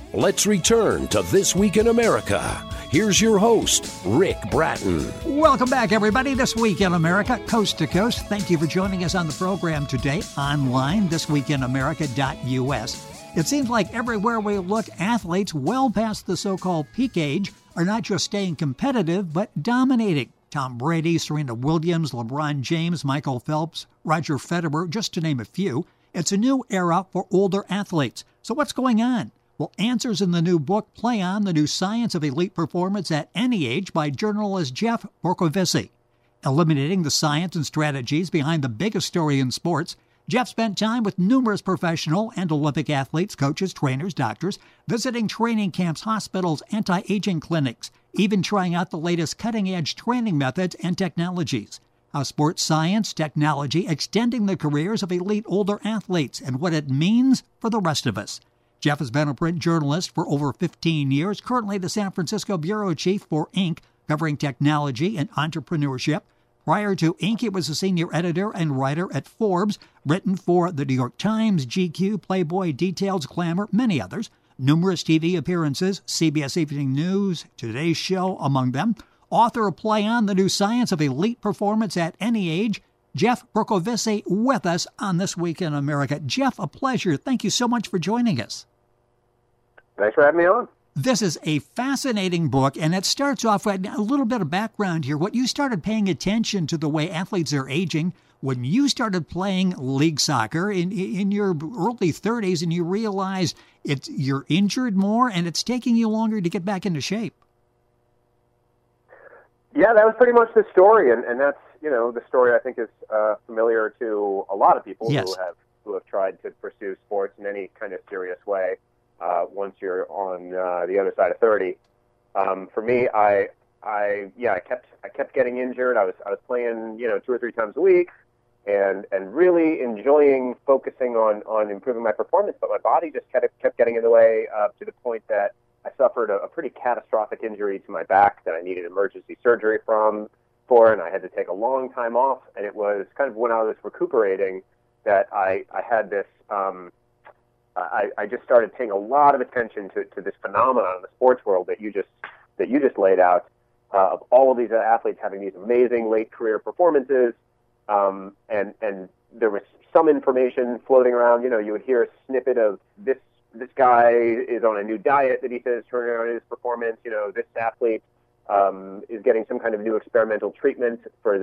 Let's return to This Week in America. Here's your host, Rick Bratton. Welcome back, everybody. This Week in America, coast to coast. Thank you for joining us on the program today, online, thisweekinamerica.us. It seems like everywhere we look, athletes well past the so-called peak age are not just staying competitive, but dominating. Tom Brady, Serena Williams, LeBron James, Michael Phelps, Roger Federer, just to name a few. It's a new era for older athletes. So what's going on? Well, answers in the new book play on the new science of elite performance at any age by journalist Jeff Bercovici. Eliminating the science and strategies behind the biggest story in sports, Jeff spent time with numerous professional and Olympic athletes, coaches, trainers, doctors, visiting training camps, hospitals, anti-aging clinics, even trying out the latest cutting-edge training methods and technologies. How sports science, technology, extending the careers of elite older athletes and what it means for the rest of us. Jeff has been a print journalist for over 15 years, currently the San Francisco bureau chief for Inc., covering technology and entrepreneurship. Prior to Inc., he was a senior editor and writer at Forbes, written for The New York Times, GQ, Playboy, Details, Glamour, many others. Numerous TV appearances, CBS Evening News, Today's Show, among them. Author of Play On, the new science of elite performance at any age. Jeff Bercovici with us on This Week in America. Jeff, a pleasure. Thank you so much for joining us. Thanks for having me on. This is a fascinating book, and it starts off with a little bit of background here. What you started paying attention to the way athletes are aging when you started playing league soccer in your early 30s, and you realized you're injured more, and it's taking you longer to get back into shape. Yeah, that was pretty much the story, and that's the story I think is familiar to a lot of people. Yes. who have tried to pursue sports in any kind of serious way. Once you're on the other side of 30, for me, I kept getting injured. I was playing 2 or 3 times a week, and really enjoying focusing on improving my performance, but my body just kept getting in the way to the point that I suffered a pretty catastrophic injury to my back that I needed emergency surgery for, and I had to take a long time off. And it was kind of when I was recuperating that I had this. I just started paying a lot of attention to this phenomenon in the sports world that you just laid out, of all of these athletes having these amazing late career performances, and there was some information floating around. You would hear a snippet of this guy is on a new diet that he says turning around his performance. This athlete is getting some kind of new experimental treatment for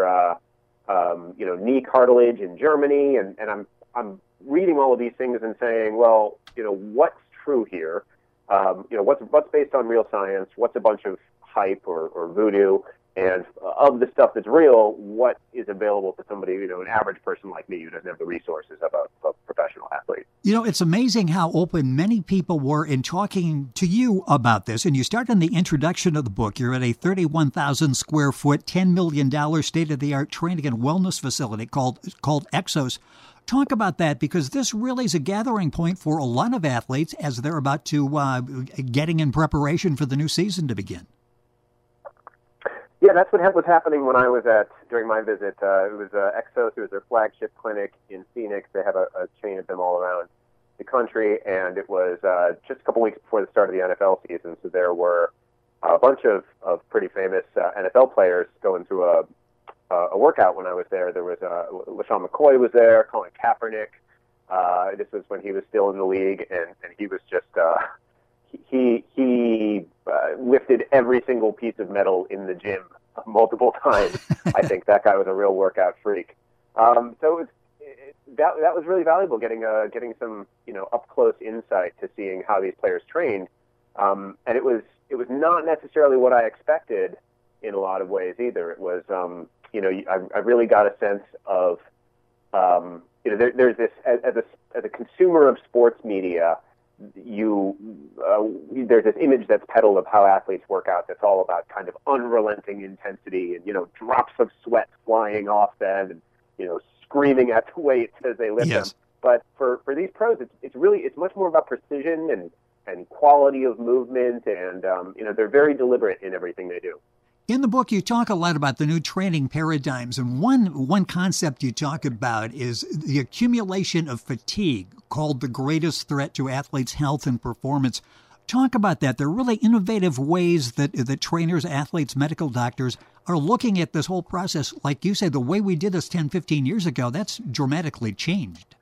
knee cartilage in Germany, and I'm reading all of these things and saying, well, what's true here? What's based on real science? What's a bunch of hype or voodoo? And of the stuff that's real, what is available to somebody, an average person like me who doesn't have the resources of a professional athlete? It's amazing how open many people were in talking to you about this. And you start in the introduction of the book. You're at a 31,000 square foot, $10 million state-of-the-art training and wellness facility called Exos. Talk about that, because this really is a gathering point for a lot of athletes as they're about to getting in preparation for the new season to begin. Yeah, that's what was happening when I was during my visit. It was Exos. It was their flagship clinic in Phoenix. They have a chain of them all around the country, and it was just a couple weeks before the start of the NFL season. So there were a bunch of pretty famous NFL players going through a workout when I was there. There was LaShawn McCoy was there, Colin Kaepernick. This was when he was still in the league, and he was just he lifted every single piece of metal in the gym multiple times. I think that guy was a real workout freak. So that was really valuable, getting some up close insight to seeing how these players trained, and it was not necessarily what I expected in a lot of ways either. It was I really got a sense of there's this as a consumer of sports media. There's this image that's peddled of how athletes work out that's all about kind of unrelenting intensity and drops of sweat flying off them and screaming at the weights as they lift them. But for these pros, it's much more about precision and quality of movement, and they're very deliberate in everything they do. In the book, you talk a lot about the new training paradigms, and one concept you talk about is the accumulation of fatigue, called the greatest threat to athletes' health and performance. Talk about that. There are really innovative ways that trainers, athletes, medical doctors are looking at this whole process. Like you say, the way we did this 10, 15 years ago, that's dramatically changed.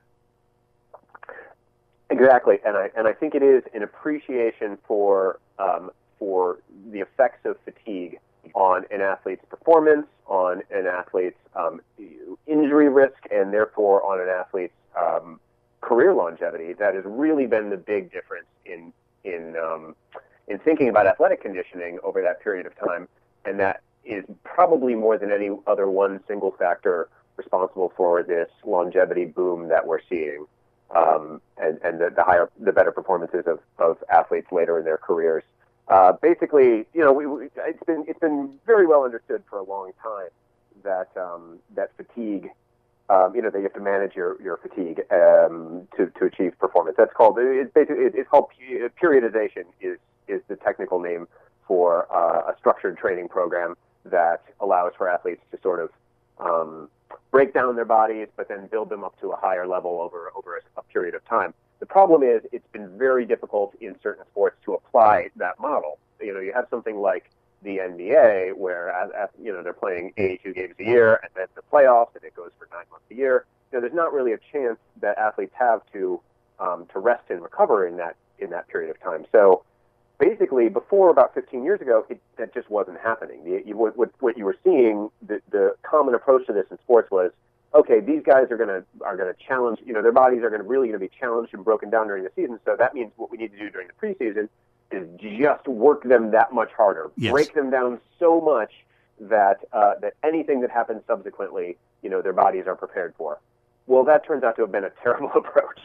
Exactly, and I think it is an appreciation for the effects of fatigue on an athlete's performance, on an athlete's injury risk, and therefore on an athlete's career longevity. That has really been the big difference in thinking about athletic conditioning over that period of time, and that is probably more than any other one single factor responsible for this longevity boom that we're seeing, and the better performances of athletes later in their careers. Basically, it's been very well understood for a long time that fatigue, that you have to manage your fatigue to achieve performance. That's called it's called periodization is the technical name for a structured training program that allows for athletes to sort of break down their bodies, but then build them up to a higher level over a period of time. The problem is it's been very difficult in certain sports to apply that model. You have something like the NBA where they're playing 82 games a year, and then the playoffs, and it goes for 9 months a year. There's not really a chance that athletes have to rest and recover in that period of time. So basically, before about 15 years ago, that just wasn't happening. What you were seeing, the common approach to this in sports was, okay, these guys are going to challenge. Their bodies are really going to be challenged and broken down during the season. So that means what we need to do during the preseason is just work them that much harder, yes. Break them down so much that anything that happens subsequently, their bodies are prepared for. Well, that turns out to have been a terrible approach.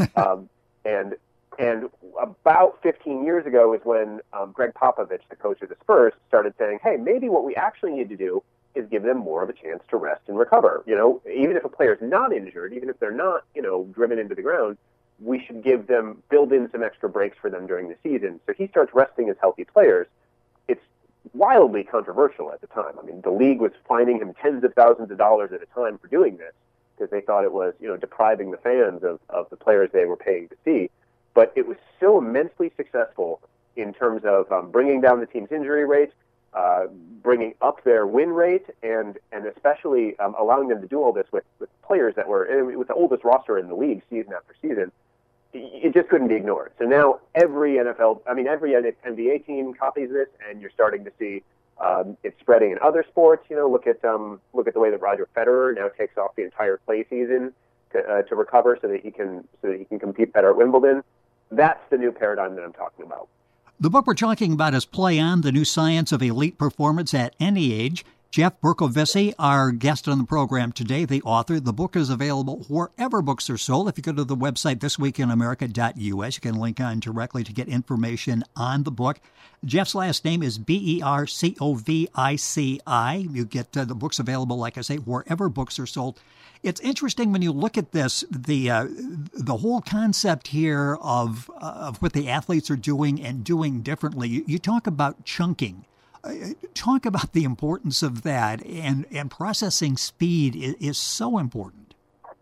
And about 15 years ago is when Greg Popovich, the coach of the Spurs, started saying, hey, maybe what we actually need to do is give them more of a chance to rest and recover. Even if a player's not injured, even if they're not, driven into the ground, we should build in some extra breaks for them during the season. So he starts resting his healthy players. It's wildly controversial at the time. I mean, the league was fining him tens of thousands of dollars at a time for doing this because they thought it was, depriving the fans of the players they were paying to see. But it was so immensely successful in terms of bringing down the team's injury rate, bringing up their win rate, and especially allowing them to do all this with players that were with the oldest roster in the league season after season. It just couldn't be ignored. So now every NBA team copies this, and you're starting to see it's spreading in other sports. Look at the way that Roger Federer now takes off the entire clay season to recover so that he can compete better at Wimbledon. That's the new paradigm that I'm talking about. The book we're talking about is Play On, The New Science of Elite Performance at Any Age. Jeff Bercovici, our guest on the program today, the author. The book is available wherever books are sold. If you go to the website thisweekinamerica.us, you can link on directly to get information on the book. Jeff's last name is Bercovici. You get the books available, like I say, wherever books are sold. It's interesting when you look at this, the whole concept here of what the athletes are doing and doing differently. You talk about chunking. Talk about the importance of that, and processing speed is so important.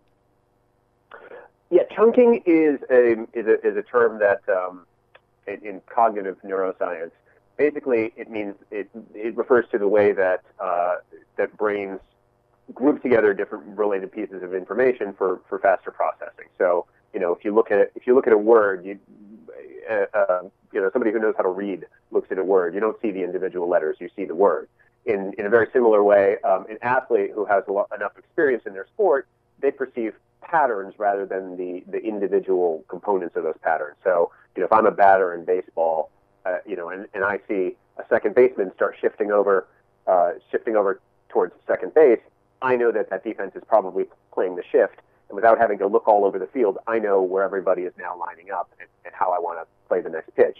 Yeah, chunking is a term that in cognitive neuroscience, basically it means it refers to the way that that brains group together different related pieces of information for faster processing. So if you look at a word, somebody who knows how to read looks at a word. You don't see the individual letters; you see the word. In a very similar way, an athlete who has enough experience in their sport, they perceive patterns rather than the individual components of those patterns. So, if I'm a batter in baseball, and I see a second baseman start shifting over towards second base, I know that defense is probably playing the shift. And without having to look all over the field, I know where everybody is now lining up and how I want to play the next pitch.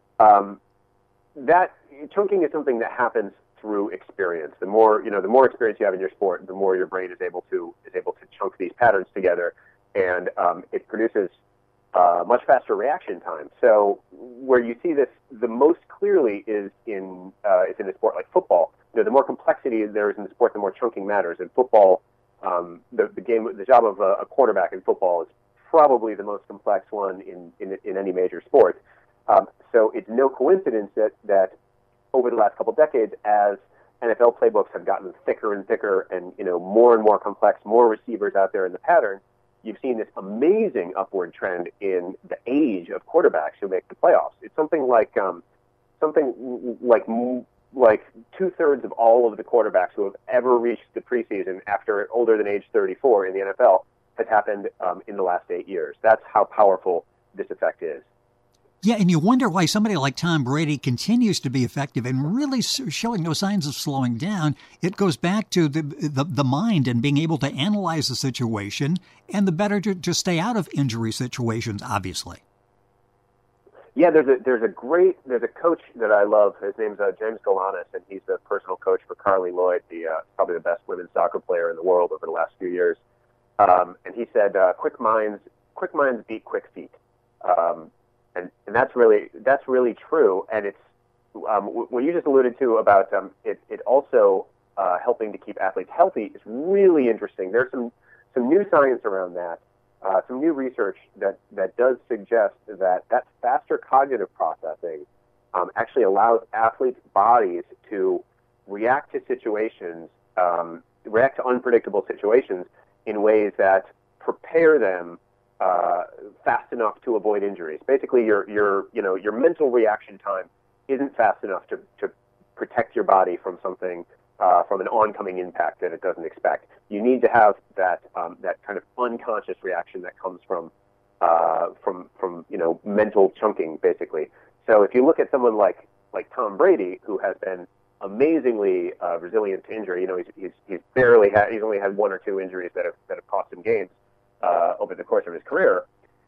That chunking is something that happens through experience. The more experience you have in your sport, the more your brain is able to chunk these patterns together, and it produces much faster reaction time. So where you see this the most clearly is in a sport like football. The more complexity there is in the sport, the more chunking matters. In football, the job of a quarterback in football is probably the most complex one in any major sport. So it's no coincidence that over the last couple decades, as NFL playbooks have gotten thicker and thicker, and more and more complex, more receivers out there in the pattern, you've seen this amazing upward trend in the age of quarterbacks who make the playoffs. It's something like 2/3 of all of the quarterbacks who have ever reached the preseason after older than age 34 in the NFL has happened in the last 8 years. That's how powerful this effect is. Yeah, and you wonder why somebody like Tom Brady continues to be effective and really showing no signs of slowing down. It goes back to the mind and being able to analyze the situation, and the better to stay out of injury situations, obviously. Yeah, there's a coach that I love. His name's James Galanis, and he's the personal coach for Carly Lloyd, probably the best women's soccer player in the world over the last few years. And he said, "Quick minds beat quick feet." And that's really true. And it's what you just alluded to about it also helping to keep athletes healthy is really interesting. There's some new science around that, some new research that does suggest that faster cognitive processing actually allows athletes' bodies to react to unpredictable situations in ways that prepare them fast enough to avoid injuries. Basically, your mental reaction time isn't fast enough to protect your body from something, from an oncoming impact that it doesn't expect. You need to have that kind of unconscious reaction that comes from mental chunking, basically. So if you look at someone like Tom Brady, who has been amazingly resilient to injury, he's only had one or two injuries that have cost him games over the course of his career.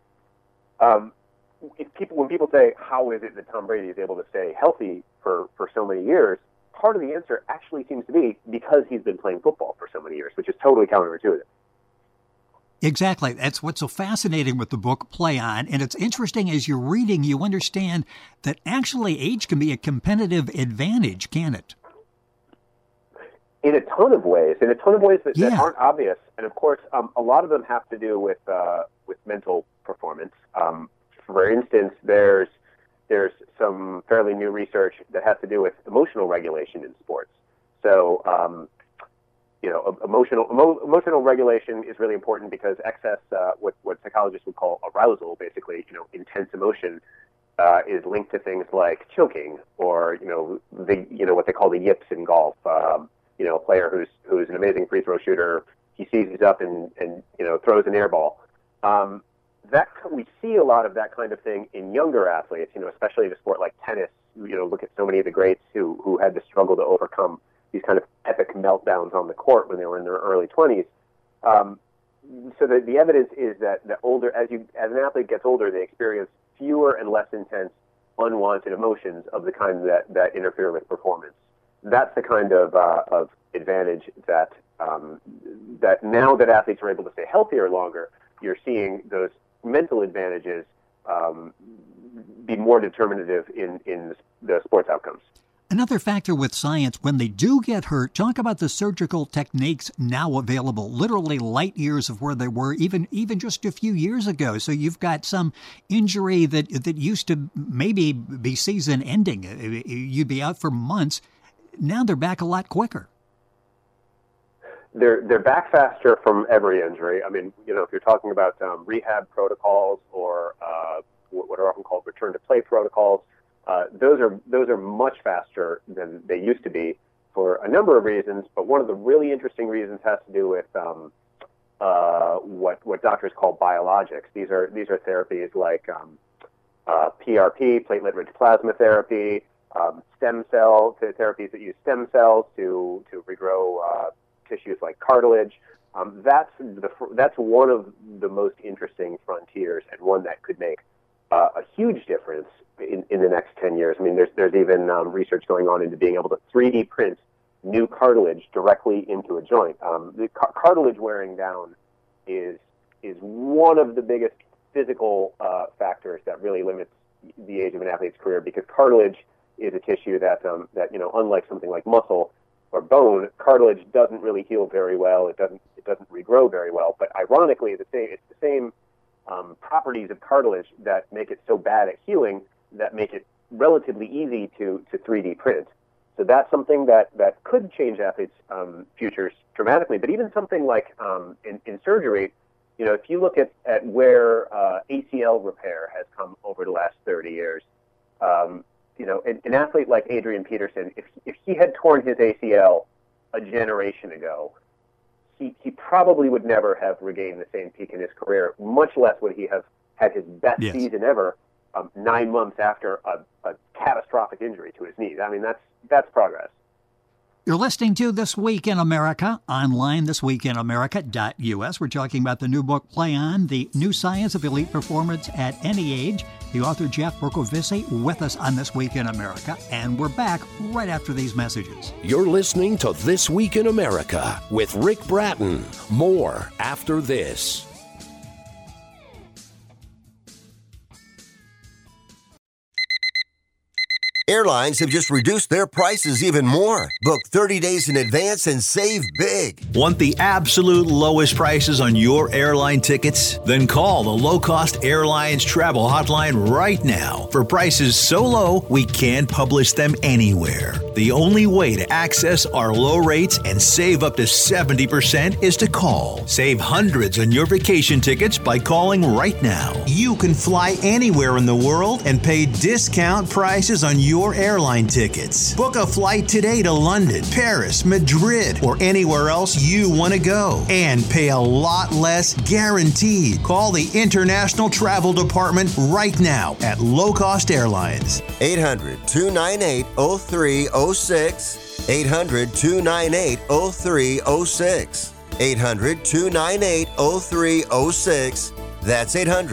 When people say, how is it that Tom Brady is able to stay healthy for so many years, part of the answer actually seems to be because he's been playing football for so many years, which is totally counterintuitive. Exactly. That's what's so fascinating with the book, Play On. And it's interesting as you're reading, you understand that actually age can be a competitive advantage, can it? In a ton of ways that aren't obvious. And of course, a lot of them have to do with mental performance. For instance, there's some fairly new research that has to do with emotional regulation in sports. So, emotional regulation is really important because excess, what psychologists would call arousal, basically, intense emotion, is linked to things like choking or what they call the yips in golf. A player who's an amazing free throw shooter, he seizes up and throws an air ball. We see a lot of that kind of thing in younger athletes, especially in a sport like tennis. Look at so many of the greats who had to struggle to overcome these kind of epic meltdowns on the court when they were in their early 20s. So the evidence is that as an athlete gets older, they experience fewer and less intense unwanted emotions of the kind that interfere with performance. That's the kind of advantage that now that athletes are able to stay healthier longer, you're seeing those mental advantages be more determinative in the sports outcomes. Another factor with science, when they do get hurt, talk about the surgical techniques now available, literally light years of where they were even just a few years ago. So you've got some injury that used to maybe be season ending. You'd be out for months. Now they're back a lot quicker. They're back faster from every injury. I mean, if you're talking about rehab protocols or what are often called return to play protocols, those are much faster than they used to be for a number of reasons. But one of the really interesting reasons has to do with what doctors call biologics. These are therapies like PRP, platelet-rich plasma therapy, stem cell therapies that use stem cells to regrow tissues like cartilage. That's one of the most interesting frontiers, and one that could make a huge difference in the next 10 years. I mean, there's even research going on into being able to 3D print new cartilage directly into a joint. The cartilage wearing down is one of the biggest physical factors that really limits the age of an athlete's career, because cartilage is a tissue that unlike something like muscle or bone, cartilage doesn't really heal very well. It doesn't regrow very well. But ironically, it's the same properties of cartilage that make it so bad at healing that make it relatively easy to 3D print. So that's something that could change athletes' futures dramatically. But even something like in surgery, if you look at where ACL repair has come over the last 30 years, an athlete like Adrian Peterson, if he had torn his ACL a generation ago, he probably would never have regained the same peak in his career, much less would he have had his best season ever 9 months after a catastrophic injury to his knee. I mean, that's progress. You're listening to This Week in America, online, thisweekinamerica.us. We're talking about the new book, Play On, The New Science of Elite Performance at Any Age. The author, Jeff Bercovici, with us on This Week in America. And we're back right after these messages. You're listening to This Week in America with Rick Bratton. More after this. Airlines have just reduced their prices even more. Book 30 days in advance and save big. Want the absolute lowest prices on your airline tickets? Then call the Low Cost Airlines Travel Hotline right now for prices so low we can't publish them anywhere. The only way to access our low rates and save up to 70% is to call. Save hundreds on your vacation tickets by calling right now. You can fly anywhere in the world and pay discount prices on your airline tickets. Book a flight today to London, Paris, Madrid, or anywhere else you want to go and pay a lot less guaranteed. Call the International Travel Department right now at Low Cost Airlines. 800-298-0306. 800-298-0306. 800-298-0306. That's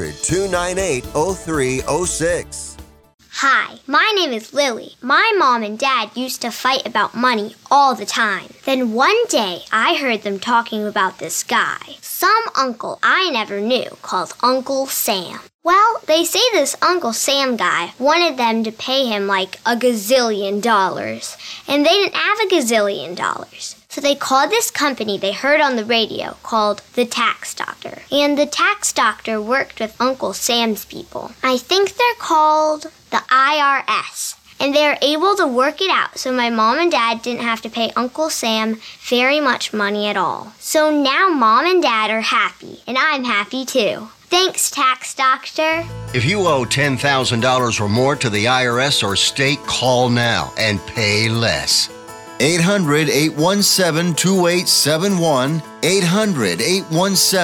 800-298-0306. Hi, my name is Lily. My mom and dad used to fight about money all the time. Then one day, I heard them talking about this guy, some uncle I never knew, called Uncle Sam. Well, they say this Uncle Sam guy wanted them to pay him like $1 gazillion, and they didn't have $1 gazillion. So they called this company they heard on the radio called the Tax Doctor. And the Tax Doctor worked with Uncle Sam's people. I think they're called the IRS. And they were able to work it out so my mom and dad didn't have to pay Uncle Sam very much money at all. So now mom and dad are happy, and I'm happy too. Thanks, Tax Doctor. If you owe $10,000 or more to the IRS or state, call now and pay less. 800-817-2871.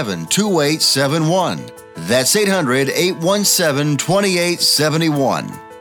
800-817-2871. That's 800-817-2871.